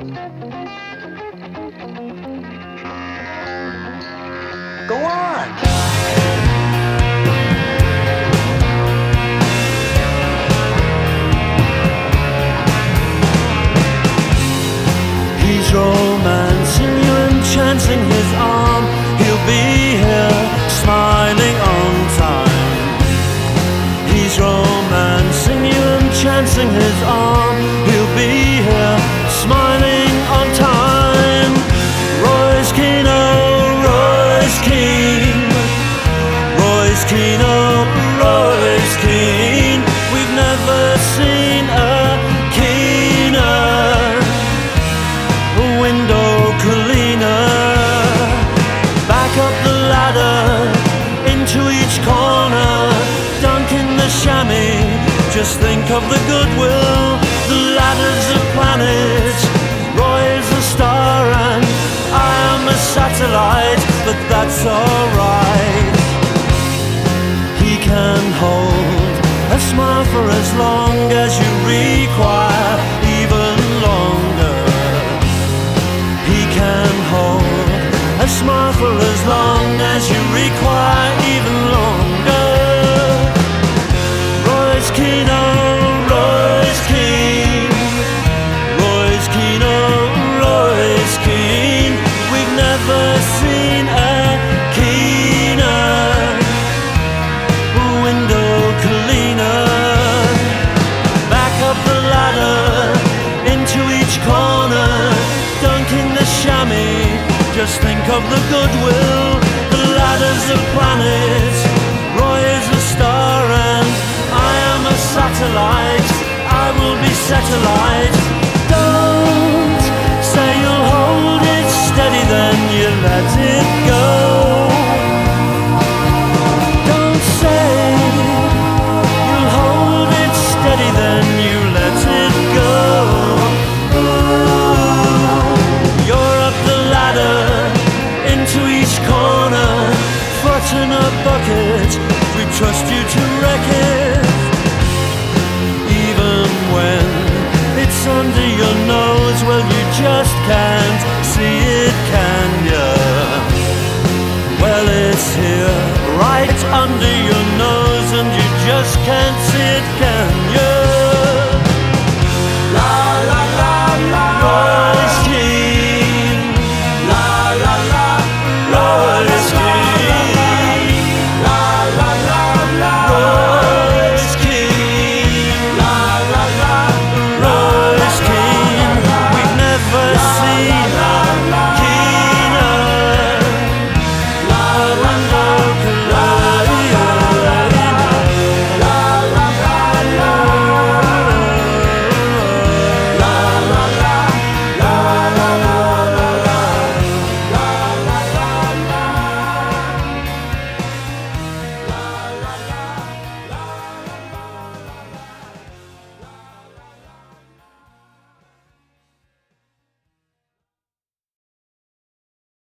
Go on! He's romancing you, enchanting his arm. He'll be here, smiling on time. He's romancing you, enchanting his arm. He'll be here, smiling on time. Royce Keane, oh, Royce Keane. Royce Keane, oh, Royce Keane. We've never seen a keener window cleaner. Back up the ladder, into each corner, dunking the chamois. Just think of the goodwill. The ladder's a planet, Roy is a star, and I am a satellite, but that's alright. He can hold a smile for as long as you require, even longer. He can hold a smile for as long as you require, even longer. Royce Keane, oh, Royce Keane. Royce Keane, oh, Royce Keane. We've never seen a keener window cleaner. Back up the ladder, into each corner, dunking the chamois. Just think of the goodwill. The ladder's a planet, Roy is a star, and I am a satellite. I will be satellite. Don't say you'll hold it steady, then you let it go. Don't say you'll hold it steady, then you let it go. Ooh, you're up the ladder, into each corner, foot in a bucket. We trust you to wreck it. Even when it's under your nose, well, you just can't see it, can ya? Well, it's here, right under your nose, and you just can't see it, can ya?